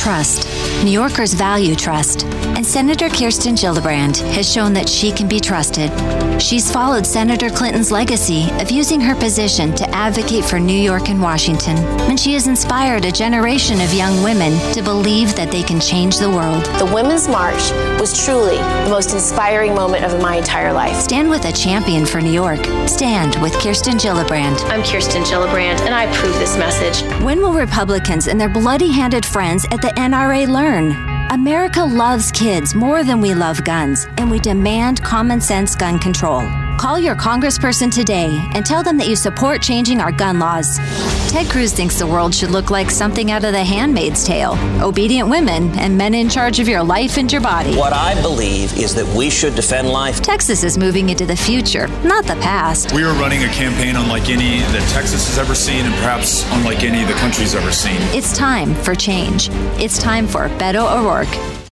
trust. New Yorkers value trust, and Senator Kirsten Gillibrand has shown that she can be trusted. She's followed Senator Clinton's legacy of using her position to advocate for New York and Washington, and she has inspired a generation of young women to believe that they can change the world. The Women's March was truly the most inspiring moment of my entire life. Stand with a champion for New York. Stand with Kirsten Gillibrand. I'm Kirsten Gillibrand, and I approve this message. When will Republicans and their bloody-handed friends at the NRA learn? America loves kids more than we love guns, and we demand common sense gun control. Call your congressperson today and tell them that you support changing our gun laws. Ted Cruz thinks the world should look like something out of The Handmaid's Tale. Obedient women and men in charge of your life and your body. What I believe is that we should defend life. Texas is moving into the future, not the past. We are running a campaign unlike any that Texas has ever seen and perhaps unlike any the country's ever seen. It's time for change. It's time for Beto O'Rourke.